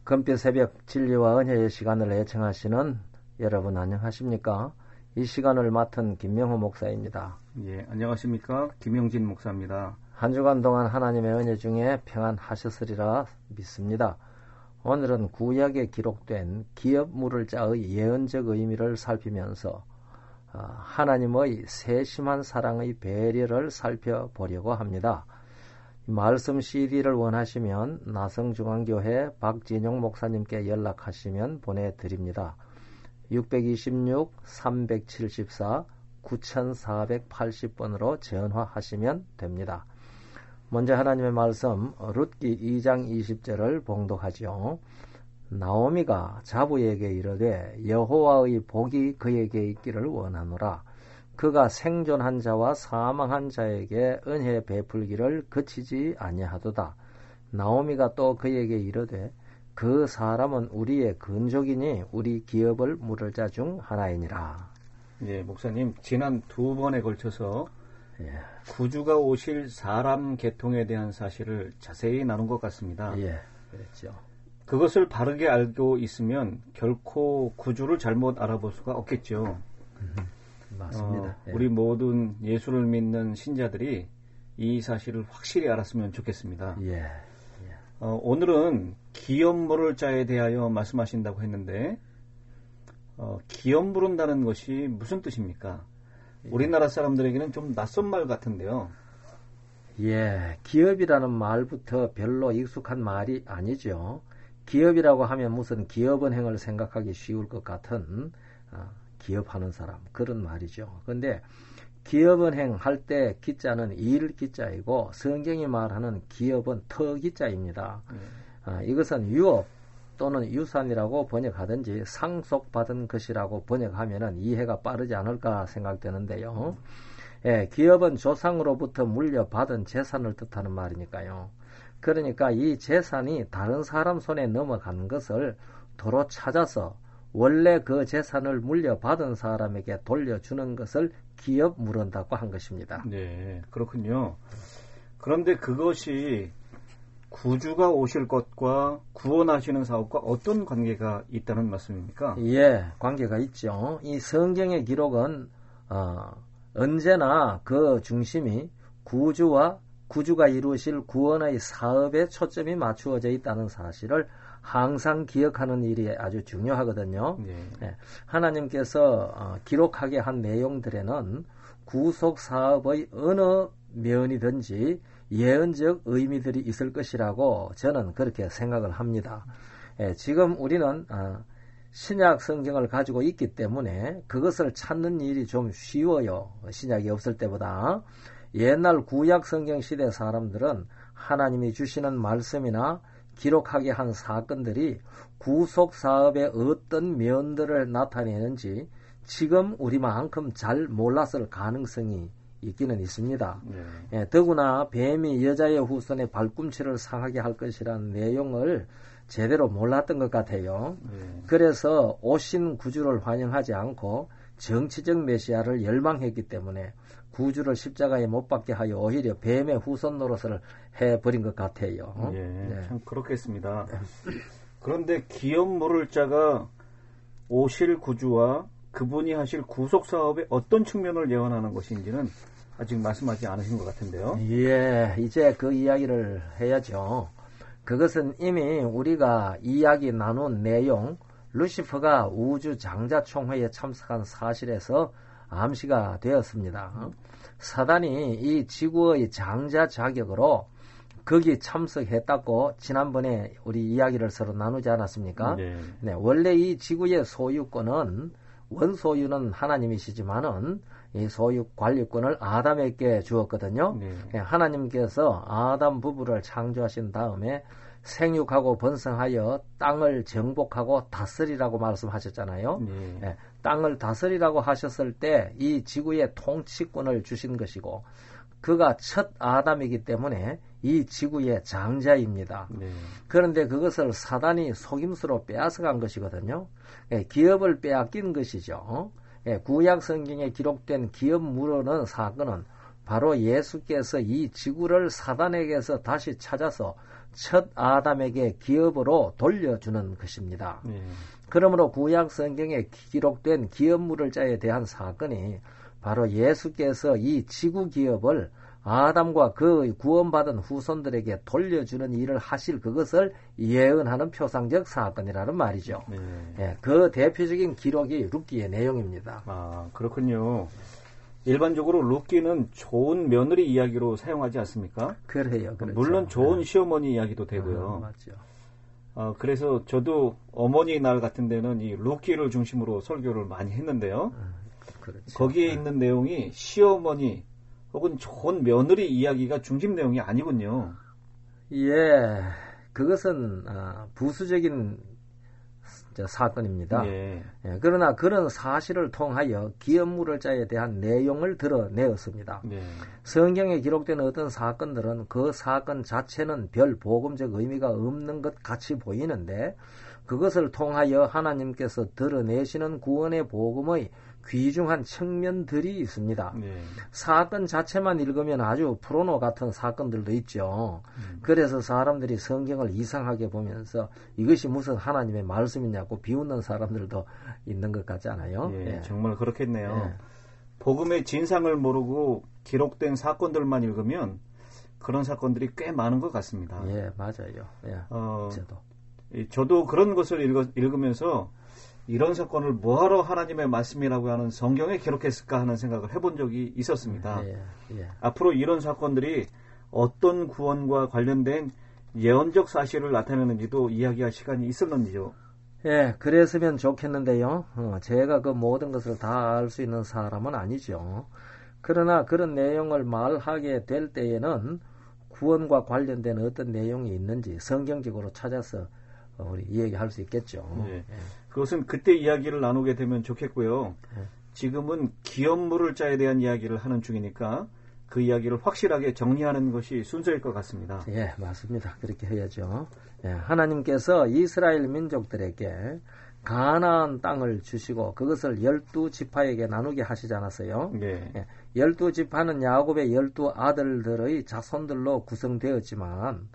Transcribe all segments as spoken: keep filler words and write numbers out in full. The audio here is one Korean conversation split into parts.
금빛 새벽 진리와 은혜의 시간을 애청하시는 여러분 안녕하십니까? 이 시간을 맡은 김명호 목사입니다. 예, 안녕하십니까? 김영진 목사입니다. 한 주간 동안 하나님의 은혜 중에 평안하셨으리라 믿습니다. 오늘은 구약에 기록된 기업 물을 자의 예언적 의미를 살피면서 하나님의 세심한 사랑의 배려를 살펴보려고 합니다. 말씀 씨디를 원하시면 나성중앙교회 박진용 목사님께 연락하시면 보내드립니다. 육이육 삼칠사 구사팔십 번으로 전화하시면 됩니다. 먼저 하나님의 말씀 룻기 이 장 이십 절을 봉독하죠. 나오미가 자부에게 이르되 여호와의 복이 그에게 있기를 원하노라. 그가 생존한 자와 사망한 자에게 은혜 베풀기를 그치지 아니하도다. 나오미가 또 그에게 이르되 그 사람은 우리의 근족이니 우리 기업을 물을 자 중 하나이니라. 예, 목사님 지난 두 번에 걸쳐서 예. 구주가 오실 사람 계통에 대한 사실을 자세히 나눈 것 같습니다. 예, 그렇죠. 그것을 바르게 알고 있으면 결코 구주를 잘못 알아볼 수가 없겠죠. 음, 맞습니다. 어, 예. 우리 모든 예수를 믿는 신자들이 이 사실을 확실히 알았으면 좋겠습니다. 예. 예. 어, 오늘은 기업 물을 자에 대하여 말씀하신다고 했는데 어, 기업 물은다는 것이 무슨 뜻입니까? 예. 우리나라 사람들에게는 좀 낯선 말 같은데요. 예, 기업이라는 말부터 별로 익숙한 말이 아니죠. 기업이라고 하면 무슨 기업은행을 생각하기 쉬울 것 같은 어, 기업하는 사람 그런 말이죠. 그런데 기업은행 할 때 기자는 일 기자이고 성경이 말하는 기업은 터 기자입니다. 음. 어, 이것은 유업 또는 유산이라고 번역하든지 상속받은 것이라고 번역하면 이해가 빠르지 않을까 생각되는데요. 예, 기업은 조상으로부터 물려받은 재산을 뜻하는 말이니까요. 그러니까 이 재산이 다른 사람 손에 넘어간 것을 도로 찾아서 원래 그 재산을 물려받은 사람에게 돌려주는 것을 기업 물은다고 한 것입니다. 네, 그렇군요. 그런데 그것이 구주가 오실 것과 구원하시는 사업과 어떤 관계가 있다는 말씀입니까? 예, 관계가 있죠. 이 성경의 기록은 어, 언제나 그 중심이 구주와 구주가 이루실 구원의 사업에 초점이 맞추어져 있다는 사실을 항상 기억하는 일이 아주 중요하거든요. 네. 네. 하나님께서 어, 기록하게 한 내용들에는 구속 사업의 어느 면이든지 예언적 의미들이 있을 것이라고 저는 그렇게 생각을 합니다. 예, 지금 우리는 어, 신약 성경을 가지고 있기 때문에 그것을 찾는 일이 좀 쉬워요. 신약이 없을 때보다. 옛날 구약 성경 시대 사람들은 하나님이 주시는 말씀이나 기록하게 한 사건들이 구속 사업의 어떤 면들을 나타내는지 지금 우리만큼 잘 몰랐을 가능성이 있기는 있습니다. 네. 예, 더구나 뱀이 여자의 후손의 발꿈치를 상하게 할 것이라는 내용을 제대로 몰랐던 것 같아요. 네. 그래서 오신 구주를 환영하지 않고 정치적 메시아를 열망했기 때문에 구주를 십자가에 못 박게 하여 오히려 뱀의 후손 노릇을 해버린 것 같아요. 예, 네. 참 그렇겠습니다. 그런데 기업 물을 자가 오실 구주와 그분이 하실 구속 사업의 어떤 측면을 예언하는 것인지는 아직 말씀하지 않으신 것 같은데요. 예, 이제 그 이야기를 해야죠. 그것은 이미 우리가 이야기 나눈 내용, 루시퍼가 우주 장자 총회에 참석한 사실에서 암시가 되었습니다. 사단이 이 지구의 장자 자격으로 거기 참석했다고 지난번에 우리 이야기를 서로 나누지 않았습니까? 네. 네, 원래 이 지구의 소유권은 원소유는 하나님이시지만은 이 소유 관리권을 아담에게 주었거든요. 네. 하나님께서 아담 부부를 창조하신 다음에 생육하고 번성하여 땅을 정복하고 다스리라고 말씀하셨잖아요. 네. 예, 땅을 다스리라고 하셨을 때 이 지구의 통치권을 주신 것이고 그가 첫 아담이기 때문에 이 지구의 장자입니다. 네. 그런데 그것을 사단이 속임수로 빼앗아간 것이거든요. 예, 기업을 빼앗긴 것이죠. 예, 구약 성경에 기록된 기업 물어는 사건은 바로 예수께서 이 지구를 사단에게서 다시 찾아서 첫 아담에게 기업으로 돌려주는 것입니다. 네. 그러므로 구약 성경에 기록된 기업물을자에 대한 사건이 바로 예수께서 이 지구 기업을 아담과 그 구원받은 후손들에게 돌려주는 일을 하실 그것을 예언하는 표상적 사건이라는 말이죠. 네. 예, 그 대표적인 기록이 룻기의 내용입니다. 아, 그렇군요. 일반적으로 룻기는 좋은 며느리 이야기로 사용하지 않습니까? 그래요. 그렇죠. 물론 좋은 네. 시어머니 이야기도 되고요. 아, 맞죠. 아, 그래서 저도 어머니 날 같은 데는 이 룻기를 중심으로 설교를 많이 했는데요. 아, 그렇죠. 거기에 네. 있는 내용이 시어머니 혹은 좋은 며느리 이야기가 중심 내용이 아니군요. 예, 그것은 아, 부수적인 사건입니다. 예. 예, 그러나 그런 사실을 통하여 기업물을자에 대한 내용을 드러내었습니다. 예. 성경에 기록된 어떤 사건들은 그 사건 자체는 별 복음적 의미가 없는 것 같이 보이는데 그것을 통하여 하나님께서 드러내시는 구원의 복음의 귀중한 측면들이 있습니다. 예. 사건 자체만 읽으면 아주 프로노 같은 사건들도 있죠. 음. 그래서 사람들이 성경을 이상하게 보면서 이것이 무슨 하나님의 말씀이냐고 비웃는 사람들도 있는 것 같지 않아요? 예, 예. 정말 그렇겠네요. 예. 복음의 진상을 모르고 기록된 사건들만 읽으면 그런 사건들이 꽤 많은 것 같습니다. 예, 맞아요. 예. 어, 저도. 이, 저도 그런 것을 읽어, 읽으면서 이런 사건을 뭐하러 하나님의 말씀이라고 하는 성경에 기록했을까 하는 생각을 해본 적이 있었습니다. 예, 예. 앞으로 이런 사건들이 어떤 구원과 관련된 예언적 사실을 나타내는지도 이야기할 시간이 있었는지요. 예, 그랬으면 좋겠는데요. 어, 제가 그 모든 것을 다 알 수 있는 사람은 아니죠. 그러나 그런 내용을 말하게 될 때에는 구원과 관련된 어떤 내용이 있는지 성경적으로 찾아서 우리 이야기할 수 있겠죠. 예. 예. 그것은 그때 이야기를 나누게 되면 좋겠고요. 예. 지금은 기업물을자에 대한 이야기를 하는 중이니까 그 이야기를 확실하게 정리하는 것이 순서일 것 같습니다. 예, 맞습니다. 그렇게 해야죠. 예, 하나님께서 이스라엘 민족들에게 가나안 땅을 주시고 그것을 열두 지파에게 나누게 하시지 않았어요. 네. 예, 열두 지파는 야곱의 열두 아들들의 자손들로 구성되었지만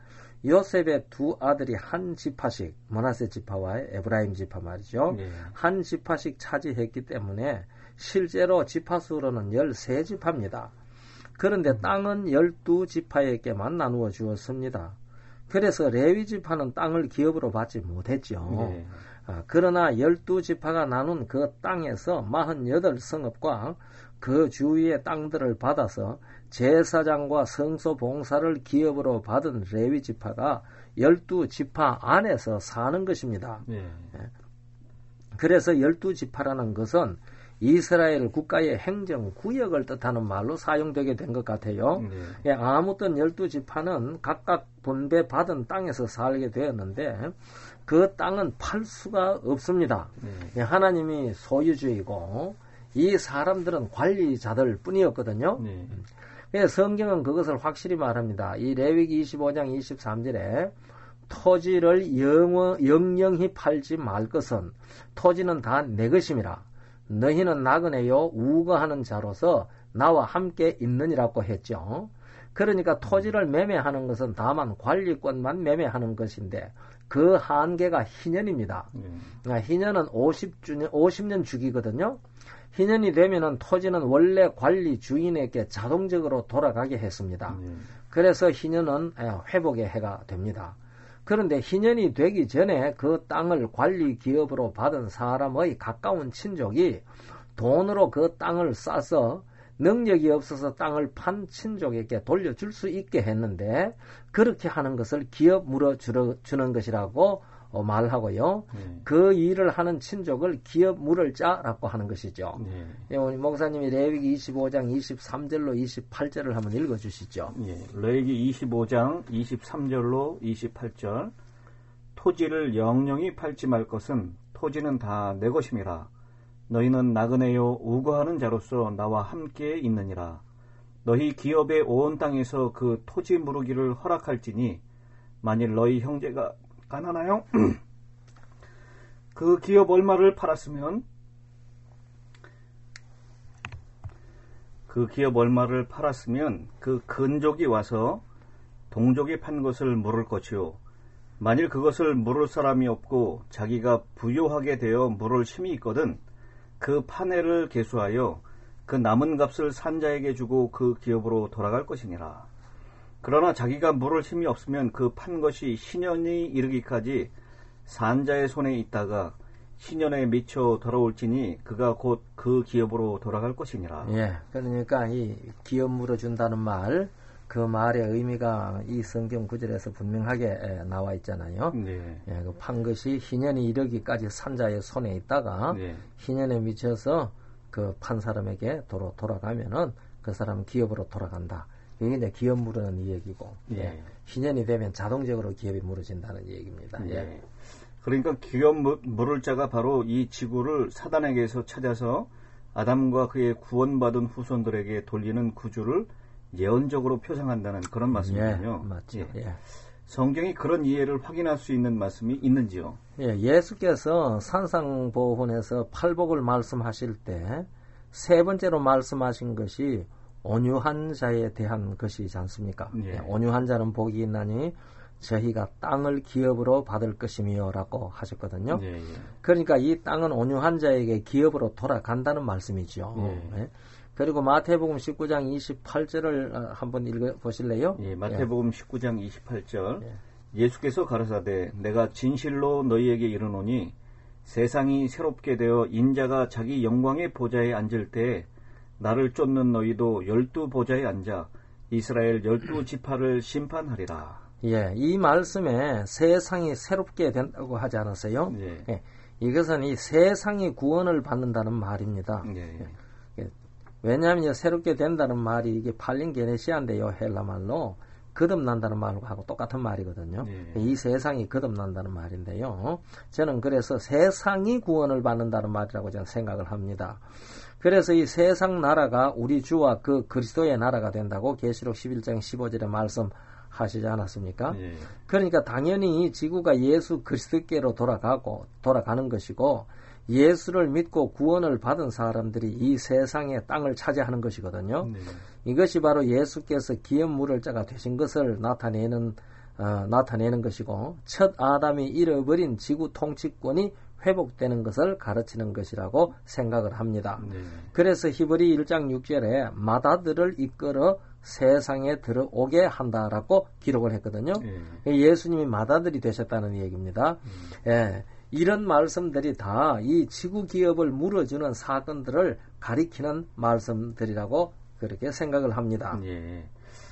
요셉의 두 아들이 한 지파씩, 므낫세 지파와 에브라임 지파 말이죠. 네. 한 지파씩 차지했기 때문에 실제로 지파수로는 열세 지파입니다. 그런데 땅은 열두 지파에게만 나누어 주었습니다. 그래서 레위 지파는 땅을 기업으로 받지 못했죠. 네. 아, 그러나 열두 지파가 나눈 그 땅에서 마흔여덟 성읍과 그 주위의 땅들을 받아서 제사장과 성소 봉사를 기업으로 받은 레위 지파가 열두 지파 안에서 사는 것입니다. 네. 그래서 열두 지파라는 것은 이스라엘 국가의 행정구역을 뜻하는 말로 사용되게 된 것 같아요. 네. 예, 아무튼 열두 지파는 각각 분배받은 땅에서 살게 되었는데 그 땅은 팔 수가 없습니다. 네. 예, 하나님이 소유주이고 이 사람들은 관리자들 뿐이었거든요. 네. 예, 성경은 그것을 확실히 말합니다. 이 레위기 이십오 장 이십삼 절에 토지를 영어, 영영히 팔지 말 것은 토지는 다 내 것임이라. 너희는 나그네요 우거하는 자로서 나와 함께 있느니라고 했죠. 그러니까 토지를 매매하는 것은 다만 관리권만 매매하는 것인데 그 한계가 희년입니다. 네. 희년은 오십 주년, 오십 년 주기거든요. 희년이 되면은 토지는 원래 관리 주인에게 자동적으로 돌아가게 했습니다. 네. 그래서 희년은 회복의 해가 됩니다. 그런데 희년이 되기 전에 그 땅을 관리 기업으로 받은 사람의 가까운 친족이 돈으로 그 땅을 싸서 능력이 없어서 땅을 판 친족에게 돌려줄 수 있게 했는데 그렇게 하는 것을 기업 물어주는 것이라고 말하고요. 네. 그 일을 하는 친족을 기업 물을 자라고 하는 것이죠. 네. 예, 우리 목사님이 레위기 이십오 장 이십삼 절로 이십팔 절을 한번 읽어주시죠. 예, 레위기 이십오 장 이십삼 절로 이십팔 절 토지를 영영히 팔지 말 것은 토지는 다 내 것임이라. 너희는 나그네요 우거하는 자로서 나와 함께 있느니라. 너희 기업의 온 땅에서 그 토지 무르기를 허락할지니 만일 너희 형제가 가난하여 그 기업 얼마를 팔았으면 그 기업 얼마를 팔았으면 그 근족이 와서 동족이 판 것을 물을 것이요 만일 그것을 물을 사람이 없고 자기가 부요하게 되어 물을 힘이 있거든 그 판회를 계수하여 그 남은 값을 산자에게 주고 그 기업으로 돌아갈 것이니라. 그러나 자기가 물을 힘이 없으면 그 판 것이 신년이 이르기까지 산자의 손에 있다가 신년에 미쳐 돌아올지니 그가 곧 그 기업으로 돌아갈 것이니라. 예, 그러니까 이 기업 물어준다는 말, 그 말의 의미가 이 성경 구절에서 분명하게 나와 있잖아요. 네. 예, 그 판 것이 희년이 이르기까지 산자의 손에 있다가 네. 희년에 미쳐서 그 판 사람에게 도로 돌아가면은 그 사람 기업으로 돌아간다. 이게 이제 기업 물으는 이 얘기고, 예. 예. 희년이 되면 자동적으로 기업이 물어진다는 얘기입니다. 예. 예. 그러니까 기업 물을 자가 바로 이 지구를 사단에게서 찾아서 아담과 그의 구원받은 후손들에게 돌리는 구주를 예언적으로 표상한다는 그런 말씀이군요. 예, 맞죠. 예. 예. 성경이 그런 이해를 확인할 수 있는 말씀이 있는지요? 예, 예수께서 산상보훈에서 팔복을 말씀하실 때 세 번째로 말씀하신 것이 온유한 자에 대한 것이지 않습니까? 예. 예, 온유한 자는 복이 있나니 저희가 땅을 기업으로 받을 것이며 라고 하셨거든요. 예, 예. 그러니까 이 땅은 온유한 자에게 기업으로 돌아간다는 말씀이죠. 예. 예. 그리고 마태복음 십구 장 이십팔 절을 한번 읽어보실래요? 예, 마태복음 예. 십구 장 이십팔 절 예. 예수께서 가라사대 내가 진실로 너희에게 이르노니 세상이 새롭게 되어 인자가 자기 영광의 보좌에 앉을 때에 나를 쫓는 너희도 열두 보좌에 앉아 이스라엘 열두 지파를 심판하리라. 예, 이 말씀에 세상이 새롭게 된다고 하지 않았어요? 예. 예, 이것은 이 세상이 구원을 받는다는 말입니다. 예. 예, 왜냐하면 새롭게 된다는 말이 이게 팔린게네시아인데요, 헬라 말로 거듭난다는 말하고 똑같은 말이거든요. 예. 이 세상이 거듭난다는 말인데요. 저는 그래서 세상이 구원을 받는다는 말이라고 저는 생각을 합니다. 그래서 이 세상 나라가 우리 주와 그 그리스도의 나라가 된다고 계시록 십일 장 십오 절에 말씀하시지 않았습니까? 예. 그러니까 당연히 지구가 예수 그리스도께로 돌아가고 돌아가는 것이고 예수를 믿고 구원을 받은 사람들이 이 세상의 땅을 차지하는 것이거든요. 네. 이것이 바로 예수께서 기업 물을 자가 되신 것을 나타내는 어, 나타내는 것이고 첫 아담이 잃어버린 지구 통치권이 회복되는 것을 가르치는 것이라고 생각을 합니다. 네. 그래서 히브리 일 장 육 절에 마다들을 이끌어 세상에 들어오게 한다라고 기록을 했거든요. 네. 예수님이 마다들이 되셨다는 얘기입니다. 음. 예, 이런 말씀들이 다 이 지구 기업을 물어주는 사건들을 가리키는 말씀들이라고 그렇게 생각을 합니다. 예.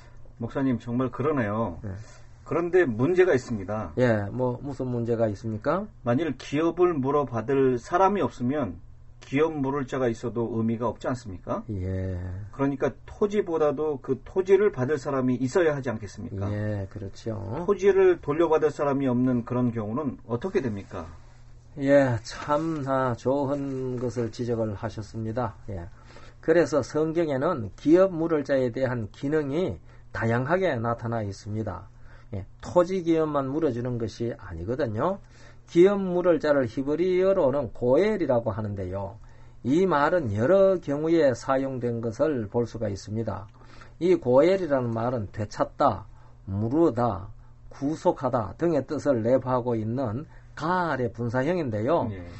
목사님 정말 그러네요. 네. 그런데 문제가 있습니다. 예, 뭐 무슨 문제가 있습니까? 만일 기업을 물어받을 사람이 없으면 기업 물을 자가 있어도 의미가 없지 않습니까? 예. 그러니까 토지보다도 그 토지를 받을 사람이 있어야 하지 않겠습니까? 예, 그렇죠. 토지를 돌려받을 사람이 없는 그런 경우는 어떻게 됩니까? 예, 참 아, 좋은 것을 지적을 하셨습니다. 예. 그래서 성경에는 기업 물을 자에 대한 기능이 다양하게 나타나 있습니다. 예, 토지 기업만 물어주는 것이 아니거든요. 기업 물을 자를 히브리어로는 고엘이라고 하는데요. 이 말은 여러 경우에 사용된 것을 볼 수가 있습니다. 이 고엘이라는 말은 되찾다, 물으다, 구속하다 등의 뜻을 내포하고 있는 가알의 분사형인데요. 예.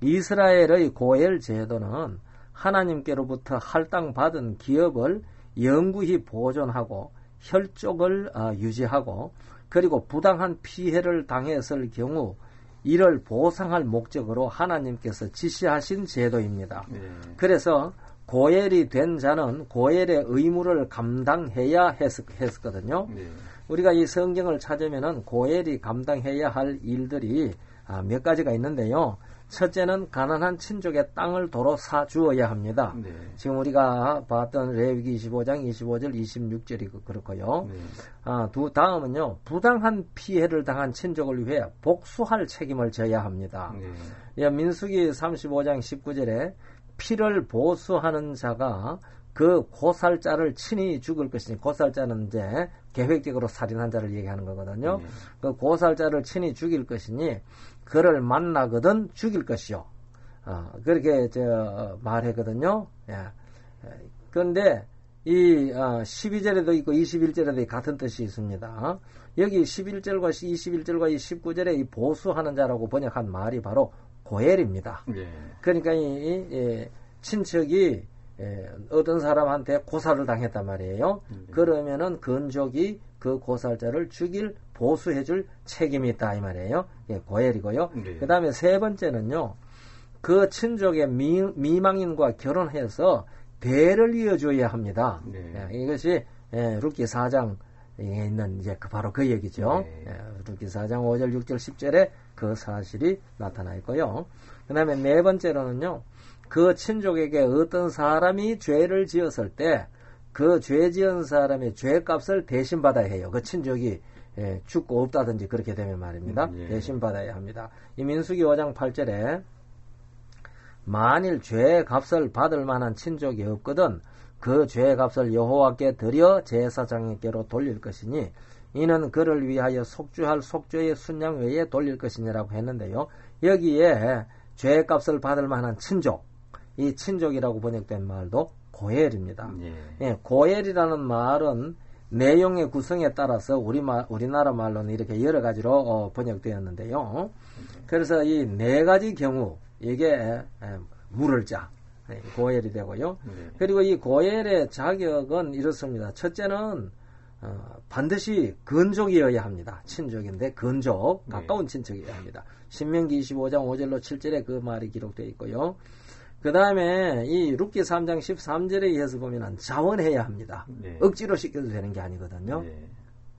이스라엘의 고엘 제도는 하나님께로부터 할당받은 기업을 영구히 보존하고 혈족을 유지하고 그리고 부당한 피해를 당했을 경우 이를 보상할 목적으로 하나님께서 지시하신 제도입니다. 예. 그래서 고엘이 된 자는 고엘의 의무를 감당해야 했, 했거든요. 예. 우리가 이 성경을 찾으면은 고엘이 감당해야 할 일들이 몇 가지가 있는데요. 첫째는 가난한 친족의 땅을 도로 사주어야 합니다. 네. 지금 우리가 봤던 레위기 이십오 장 이십오 절 이십육 절이 그렇고요. 네. 아, 두 다음은요. 부당한 피해를 당한 친족을 위해 복수할 책임을 져야 합니다. 네. 예, 민수기 삼십오 장 십구 절에 피를 보수하는 자가 그 고살자를 친히 죽을 것이니 고살자는 이제 계획적으로 살인한 자를 얘기하는 거거든요. 네. 그 고살자를 친히 죽일 것이니 그를 만나거든 죽일 것이요. 어, 그렇게 저 말했거든요. 예. 그런데 이 어, 십이 절에도 있고 이십일 절에도 같은 뜻이 있습니다. 여기 십일 절과 이십일 절과 이 십구 절에 이 보수하는 자라고 번역한 말이 바로 고엘입니다. 예. 그러니까 이, 이, 이 친척이 에, 어떤 사람한테 고사를 당했단 말이에요. 음. 그러면은 건족이 그 고살자를 죽일 보수해줄 책임이 있다 이 말이에요. 예, 고엘이고요. 네. 그 다음에 세 번째는요. 그 친족의 미, 미망인과 결혼해서 대를 이어줘야 합니다. 네. 예, 이것이 예, 룻기 사 장에 있는 이제 그 바로 그 얘기죠. 네. 예, 룻기 사 장 오 절, 육 절, 십 절에 그 사실이 나타나 있고요. 그 다음에 네 번째로는요. 그 친족에게 어떤 사람이 죄를 지었을 때 그 죄 지은 사람의 죄값을 대신 받아야 해요. 그 친족이 예, 죽고 없다든지 그렇게 되면 말입니다. 음, 예. 대신 받아야 합니다. 이 민수기 오 장 팔 절에 만일 죄의 값을 받을 만한 친족이 없거든 그 죄의 값을 여호와께 드려 제사장에게로 돌릴 것이니 이는 그를 위하여 속주할 속죄의 순양 외에 돌릴 것이니라고 했는데요. 여기에 죄의 값을 받을 만한 친족, 이 친족이라고 번역된 말도 고엘입니다. 예. 예, 고엘이라는 말은 내용의 구성에 따라서 우리 말, 우리나라 말로는 이렇게 여러 가지로 어, 번역되었는데요. 그래서 이 네 가지 경우 이게 에, 물을 자 예, 고엘이 되고요. 네. 그리고 이 고엘의 자격은 이렇습니다. 첫째는 어, 반드시 건족이어야 합니다. 친족인데 건족, 가까운 네. 친척이어야 합니다. 신명기 이십오 장 오 절로 칠 절에 그 말이 기록되어 있고요. 그 다음에 이 룻기 삼 장 십삼 절에 의해서 보면 자원해야 합니다. 네. 억지로 시켜도 되는 게 아니거든요. 네.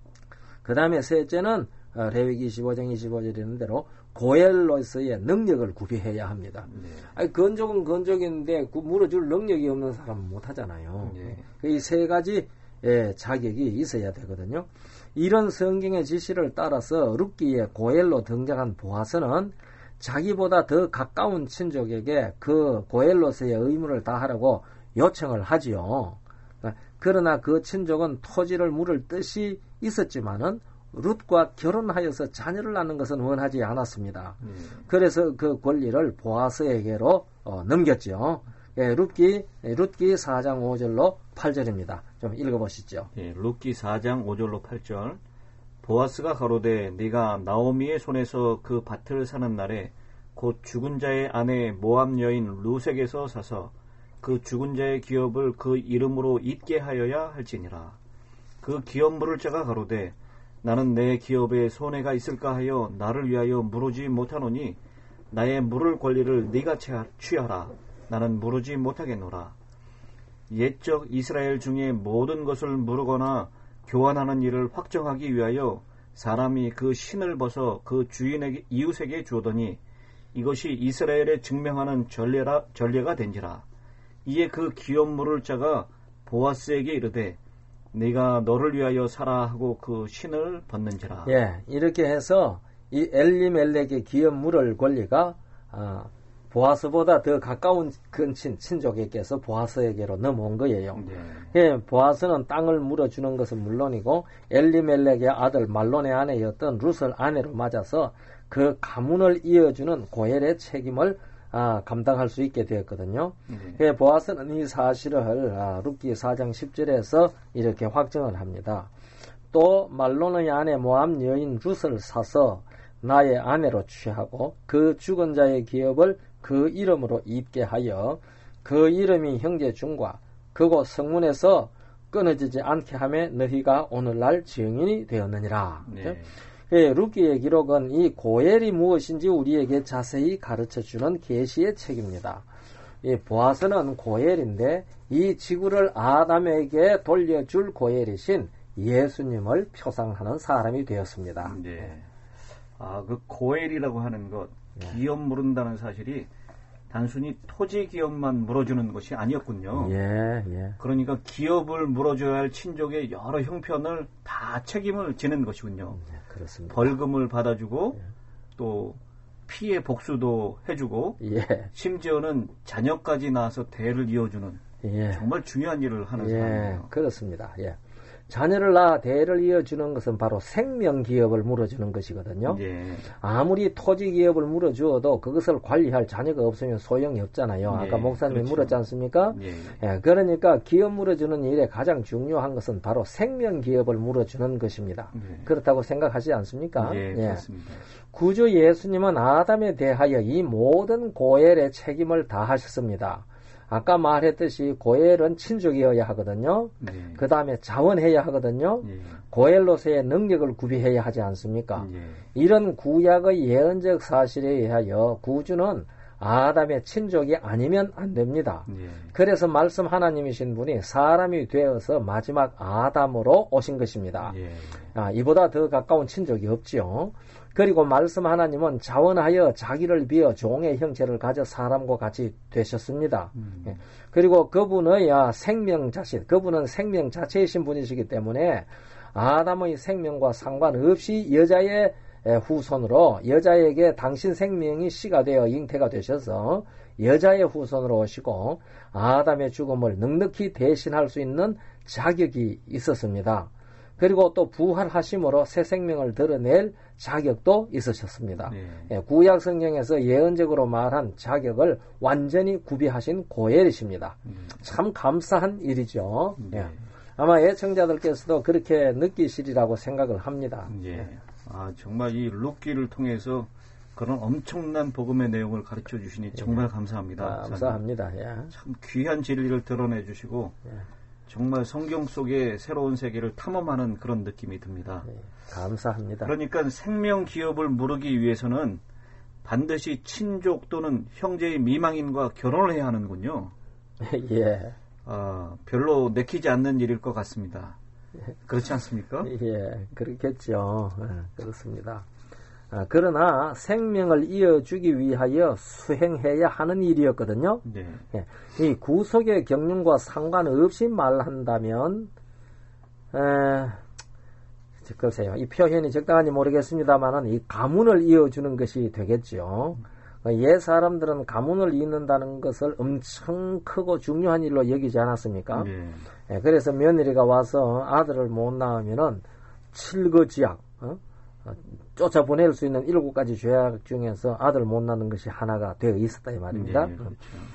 그 다음에 셋째는 어, 레위기 이십오 장 이십오 절에 있는 대로 고엘로서의 능력을 구비해야 합니다. 네. 아니, 건족은 건족인데 그 물어줄 능력이 없는 사람은 못하잖아요. 네. 이 세 가지 예, 자격이 있어야 되거든요. 이런 성경의 지시를 따라서 룻기에 고엘로 등장한 보아스는 자기보다 더 가까운 친족에게 그 고엘로서의 의무를 다하라고 요청을 하지요. 그러나 그 친족은 토지를 물을 뜻이 있었지만은 룻과 결혼하여서 자녀를 낳는 것은 원하지 않았습니다. 음. 그래서 그 권리를 보아스에게로 어, 넘겼죠. 예, 룻기, 룻기 사 장 오 절로 팔 절입니다. 좀 읽어보시죠. 예, 룻기 사 장 오 절로 팔 절. 보아스가 가로되 네가 나오미의 손에서 그 밭을 사는 날에 곧 죽은 자의 아내 모압 여인 루색에서 사서 그 죽은 자의 기업을 그 이름으로 잊게 하여야 할지니라. 그 기업 물을 자가 가로되 나는 내 기업에 손해가 있을까 하여 나를 위하여 물으지 못하노니 나의 물을 권리를 네가 취하라. 나는 물으지 못하겠노라. 옛적 이스라엘 중에 모든 것을 물으거나 교환하는 일을 확정하기 위하여 사람이 그 신을 벗어 그 주인에게 이웃에게 주더니 이것이 이스라엘에 증명하는 전례라, 전례가 된지라. 이에 그 기업 물을 자가 보아스에게 이르되 네가 너를 위하여 사라 하고 그 신을 벗는지라. 예, 이렇게 해서 이 엘리멜렉의 기업 물을 권리가 아, 보아스보다 더 가까운 근친 친족에게서 보아스에게로 넘어온 거예요. 네. 예, 보아스는 땅을 물어주는 것은 물론이고 엘리멜렉의 아들 말론의 아내였던 룻을 아내로 맞아서 그 가문을 이어주는 고엘의 책임을 아, 감당할 수 있게 되었거든요. 네. 예, 보아스는 이 사실을 아, 룻기 사 장 십 절에서 이렇게 확정을 합니다. 또 말론의 아내 모압 여인 룻을 사서 나의 아내로 취하고 그 죽은 자의 기업을 그 이름으로 잊게 하여 그 이름이 형제 중과 그곳 성문에서 끊어지지 않게 하며 너희가 오늘날 증인이 되었느니라. 네. 예, 룻기의 기록은 이 고엘이 무엇인지 우리에게 자세히 가르쳐주는 계시의 책입니다. 이 보아스는 고엘인데 이 지구를 아담에게 돌려줄 고엘이신 예수님을 표상하는 사람이 되었습니다. 네. 아, 그 고엘이라고 하는 것, 기업 물은다는 사실이 단순히 토지 기업만 물어주는 것이 아니었군요. 예, 예. 그러니까 기업을 물어줘야 할 친족의 여러 형편을 다 책임을 지는 것이군요. 예, 그렇습니다. 벌금을 받아주고 예. 또 피해 복수도 해주고 예. 심지어는 자녀까지 낳아서 대를 이어주는 예. 정말 중요한 일을 하는 예, 사람이에요. 그렇습니다. 예. 자녀를 낳아 대를 이어주는 것은 바로 생명기업을 물어주는 것이거든요. 예. 아무리 토지기업을 물어주어도 그것을 관리할 자녀가 없으면 소용이 없잖아요. 예. 아까 목사님이 그렇죠. 물었지 않습니까? 예. 예, 그러니까 기업 물어주는 일에 가장 중요한 것은 바로 생명기업을 물어주는 것입니다. 예. 그렇다고 생각하지 않습니까? 예, 그렇습니다. 구주 예수님은 아담에 대하여 이 모든 고엘의 책임을 다하셨습니다. 아까 말했듯이 고엘은 친족이어야 하거든요. 네. 그 다음에 자원해야 하거든요. 예. 고엘로서의 능력을 구비해야 하지 않습니까? 예. 이런 구약의 예언적 사실에 의하여 구주는 아담의 친족이 아니면 안 됩니다. 예. 그래서 말씀 하나님이신 분이 사람이 되어서 마지막 아담으로 오신 것입니다. 예. 아, 이보다 더 가까운 친족이 없지요. 그리고 말씀 하나님은 자원하여 자기를 비어 종의 형체를 가져 사람과 같이 되셨습니다. 음. 예. 그리고 그분의 생명 자신, 그분은 생명 자체이신 분이시기 때문에 아담의 생명과 상관없이 여자의 후손으로 여자에게 당신 생명이 씨가 되어 잉태가 되셔서 여자의 후손으로 오시고 아담의 죽음을 넉넉히 대신할 수 있는 자격이 있었습니다. 그리고 또 부활하심으로 새 생명을 드러낼 자격도 있으셨습니다. 네. 예, 구약 성경에서 예언적으로 말한 자격을 완전히 구비하신 고엘이십니다. 음. 참 감사한 일이죠. 네. 예. 아마 애청자들께서도 그렇게 느끼시리라고 생각을 합니다. 예. 아, 정말 이 룻기를 통해서 그런 엄청난 복음의 내용을 가르쳐 주시니 정말 예. 감사합니다. 아, 감사합니다. 예. 참 귀한 진리를 드러내 주시고 예. 정말 성경 속의 새로운 세계를 탐험하는 그런 느낌이 듭니다. 예. 감사합니다. 그러니까 생명 기업을 물으기 위해서는 반드시 친족 또는 형제의 미망인과 결혼을 해야 하는군요. 예. 아, 별로 내키지 않는 일일 것 같습니다. 그렇지 않습니까? 예, 그렇겠죠. 예, 그렇습니다. 아, 그러나 생명을 이어주기 위하여 수행해야 하는 일이었거든요. 네. 예, 이 구속의 경륜과 상관없이 말한다면, 에, 글쎄요, 이 표현이 적당한지 모르겠습니다만은 이 가문을 이어주는 것이 되겠죠. 옛 사람들은 가문을 잇는다는 것을 엄청 크고 중요한 일로 여기지 않았습니까? 네. 예, 그래서 며느리가 와서 아들을 못 낳으면은 칠거지약, 어? 어, 쫓아보낼 수 있는 일곱 가지 죄악 중에서 아들 못 낳는 것이 하나가 되어 있었다 이 말입니다. 네, 그렇죠.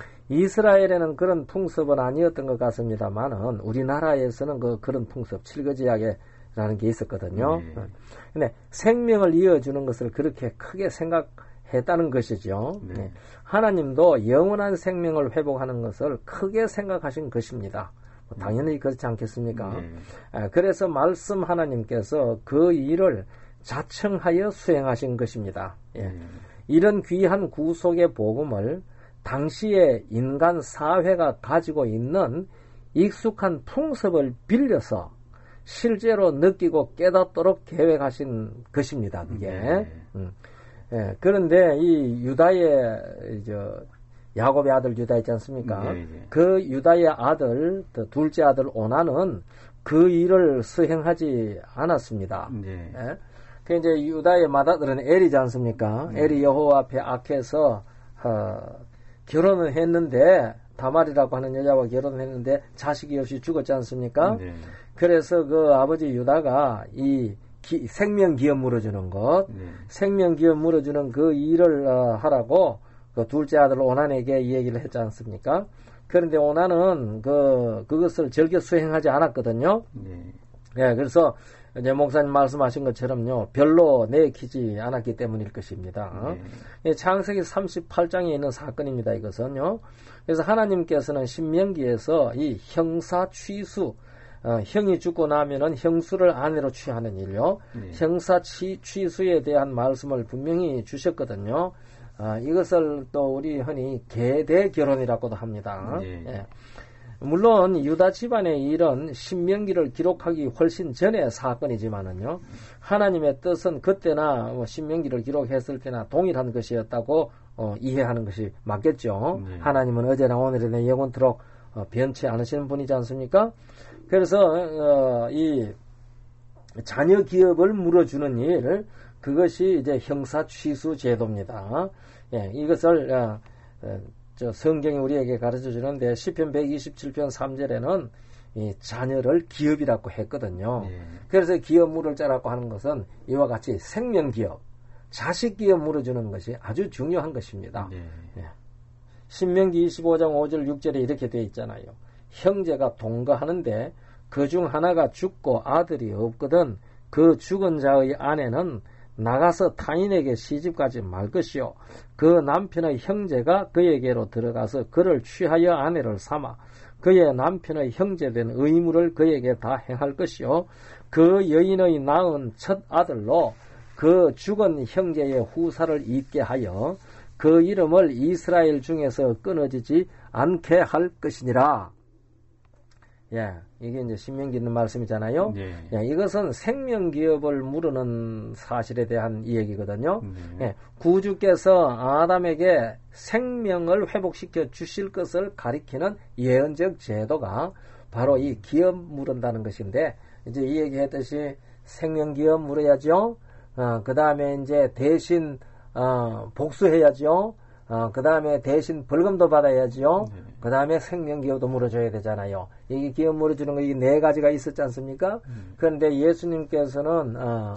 이스라엘에는 그런 풍습은 아니었던 것 같습니다만은 우리나라에서는 그 그런 풍습 칠거지약이라는 게 있었거든요. 네. 근데 생명을 이어주는 것을 그렇게 크게 생각했다는 것이죠. 네. 네. 하나님도 영원한 생명을 회복하는 것을 크게 생각하신 것입니다. 뭐 당연히 그렇지 않겠습니까? 네. 아, 그래서 말씀 하나님께서 그 일을 자청하여 수행하신 것입니다. 예. 네. 이런 귀한 구속의 복음을 당시의 인간 사회가 가지고 있는 익숙한 풍습을 빌려서 실제로 느끼고 깨닫도록 계획하신 것입니다. 그게. 네. 음. 예. 그런데 이 유다의 저 야곱의 아들 유다 있지 않습니까? 네, 네. 그 유다의 아들, 둘째 아들 오나는 그 일을 수행하지 않았습니다. 네. 예? 그 이제 유다의 맏아들은 엘이지 않습니까? 네. 엘이 여호와 앞에 악해서 어, 결혼을 했는데 다말이라고 하는 여자와 결혼했는데 자식이 없이 죽었지 않습니까? 네. 그래서 그 아버지 유다가 이 기, 생명 기업 물어주는 것, 네. 생명 기업 물어주는 그 일을 어, 하라고 그 둘째 아들 오난에게 이 얘기를 했지 않습니까? 그런데 오난은 그 그것을 즐겨 수행하지 않았거든요. 네. 예, 그래서 이제 목사님 말씀하신 것처럼요, 별로 내키지 않았기 때문일 것입니다. 네. 예, 창세기 삼십팔 장에 있는 사건입니다. 이것은요. 그래서 하나님께서는 신명기에서 이 형사 취수, 어, 형이 죽고 나면은 형수를 아내로 취하는 일요. 네. 형사 취, 취수에 대한 말씀을 분명히 주셨거든요. 아, 이것을 또 우리 흔히 계대 결혼이라고도 합니다. 네. 예. 물론 유다 집안의 일은 신명기를 기록하기 훨씬 전의 사건이지만은요, 하나님의 뜻은 그때나 뭐 신명기를 기록했을 때나 동일한 것이었다고 어, 이해하는 것이 맞겠죠. 네. 하나님은 어제나 오늘이나 영원토록 어, 변치 않으시는 분이지 않습니까? 그래서 어, 이 자녀 기업을 물어주는 일, 그것이 이제 형사 취수 제도입니다. 예, 이것을 어, 어, 저 성경이 우리에게 가르쳐 주는데 시편 백이십칠 편 삼 절에는 이 자녀를 기업이라고 했거든요. 예. 그래서 기업 물을 짜라고 하는 것은 이와 같이 생명 기업, 자식 기업 물어주는 것이 아주 중요한 것입니다. 예. 예. 신명기 이십오 장 오 절 육 절에 이렇게 되어 있잖아요. 형제가 동거하는데 그 중 하나가 죽고 아들이 없거든 그 죽은 자의 아내는 나가서 타인에게 시집가지 말 것이요 그 남편의 형제가 그에게로 들어가서 그를 취하여 아내를 삼아 그의 남편의 형제된 의무를 그에게 다 행할 것이요 그 여인의 낳은 첫 아들로 그 죽은 형제의 후사를 잇게 하여 그 이름을 이스라엘 중에서 끊어지지 않게 할 것이니라. 예, 이게 이제 신명기 있는 말씀이잖아요. 네. 예, 이것은 생명기업을 물으는 사실에 대한 이야기거든요. 네. 예, 구주께서 아담에게 생명을 회복시켜 주실 것을 가리키는 예언적 제도가 바로 이 기업 물은다는 것인데, 이제 이 얘기했듯이 생명기업 물어야죠. 어, 그 다음에 이제 대신 어, 복수해야죠. 어, 그 다음에 대신 벌금도 받아야죠. 네. 그 다음에 생명기업도 물어줘야 되잖아요. 이게 기업 물어주는 거, 이게 네 가지가 있었지 않습니까? 음. 그런데 예수님께서는, 어,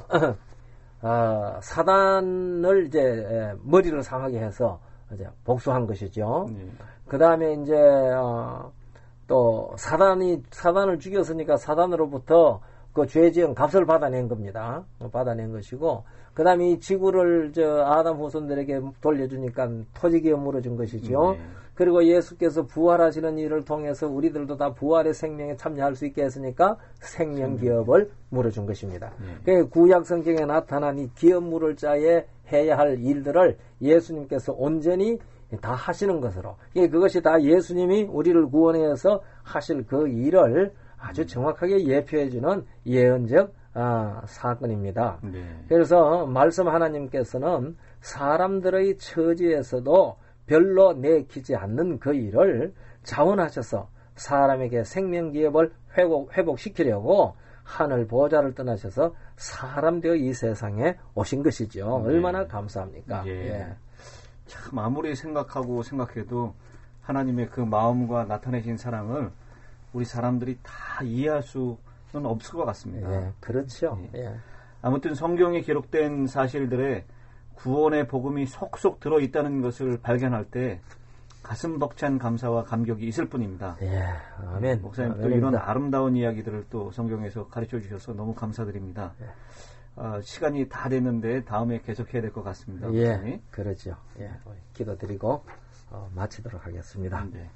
어, 사단을 이제, 머리를 상하게 해서, 이제 복수한 것이죠. 네. 그 다음에 이제, 어, 또, 사단이, 사단을 죽였으니까 사단으로부터 그 죄지은 값을 받아낸 겁니다. 받아낸 것이고, 그 다음에 이 지구를 저 아담 후손들에게 돌려주니까 토지기업 물어준 것이죠. 네. 그리고 예수께서 부활하시는 일을 통해서 우리들도 다 부활의 생명에 참여할 수 있게 했으니까 생명기업을 물어준 것입니다. 네. 구약 성경에 나타난 이 기업 물을 자에 해야 할 일들을 예수님께서 온전히 다 하시는 것으로, 그것이 다 예수님이 우리를 구원해서 하실 그 일을 아주 정확하게 예표해주는 예언적 아, 사건입니다. 네. 그래서 말씀 하나님께서는 사람들의 처지에서도 별로 내키지 않는 그 일을 자원하셔서 사람에게 생명기업을 회복, 회복시키려고 하늘 보좌를 떠나셔서 사람 되어 이 세상에 오신 것이죠. 네. 얼마나 감사합니까? 예. 예. 참 아무리 생각하고 생각해도 하나님의 그 마음과 나타내신 사랑을 우리 사람들이 다 이해할 수 없을 것 같습니다. 예, 그렇죠. 예. 예. 아무튼 성경에 기록된 사실들에 구원의 복음이 속속 들어있다는 것을 발견할 때 가슴 벅찬 감사와 감격이 있을 뿐입니다. 예, 아멘. 목사님 또 아멘입니다. 이런 아름다운 이야기들을 또 성경에서 가르쳐 주셔서 너무 감사드립니다. 예. 어, 시간이 다 됐는데 다음에 계속해야 될 것 같습니다. 예, 목사님. 그렇죠. 예, 기도드리고 어, 마치도록 하겠습니다. 네.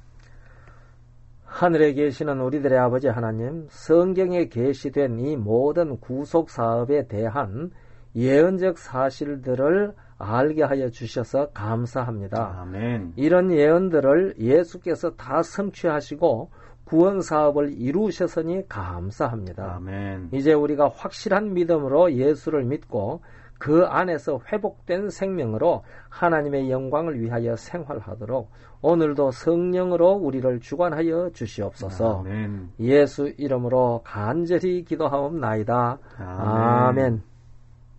하늘에 계시는 우리들의 아버지 하나님, 성경에 계시된 이 모든 구속 사업에 대한 예언적 사실들을 알게 하여 주셔서 감사합니다. 아멘. 이런 예언들을 예수께서 다 성취하시고 구원 사업을 이루셨으니 감사합니다. 아멘. 이제 우리가 확실한 믿음으로 예수를 믿고 그 안에서 회복된 생명으로 하나님의 영광을 위하여 생활하도록 오늘도 성령으로 우리를 주관하여 주시옵소서. 아멘. 예수 이름으로 간절히 기도하옵나이다. 아멘. 아멘.